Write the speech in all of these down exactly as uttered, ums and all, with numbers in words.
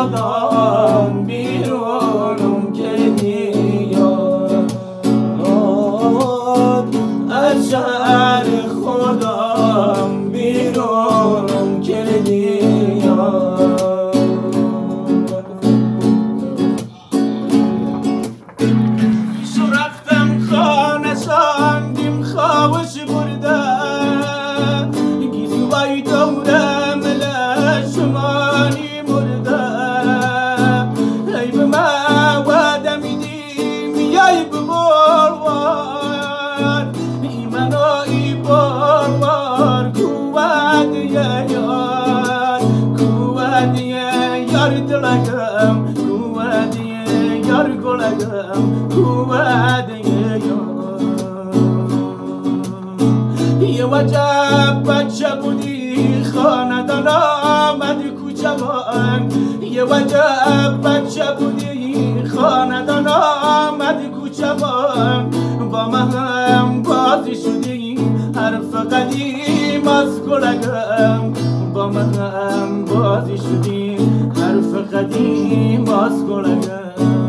خودم بیرونم کردی یاد، از شهر خودم بیرونم کردی یاد. شو رفتم خانه ساندیم خوابش برده، گیزوهای دورم لشمانی مرده. ای به من وعده میدی میای به بارور، ای منو ای بارور کواد یار، کواد یار دلگم، کواد یار گلگم، کواد یار. یه وجب بچه بودی خاندان آمد کوچوان، یه وجب بچه بودی خاندان آمد کوچوان. با من هم بازی شدی حرف قدیم از گلگم، با من هم بازی شدی حرف قدیم از گلگم.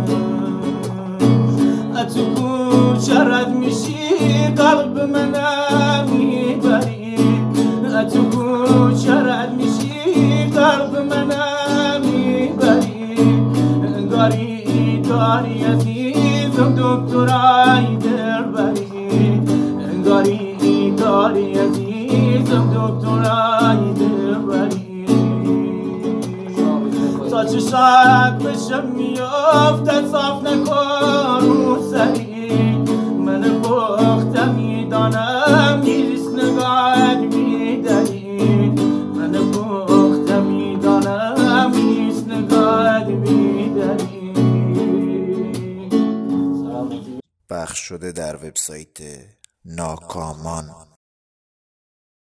تو کوچه رد میشی قلب منم میبری، تو کوچه رد میشی قلب منم میبری. انگاری داری عزیزم دکترای دلبری، انگاری داری عزیزم دکترای دلبری. تا چشات بشم میافته صاف نکن رو سری، من پخته میدانم نیست نگاهت میداری، من پخته میدانم نیست نگاهت میداری. پخش شده در وبسایت ناکامان.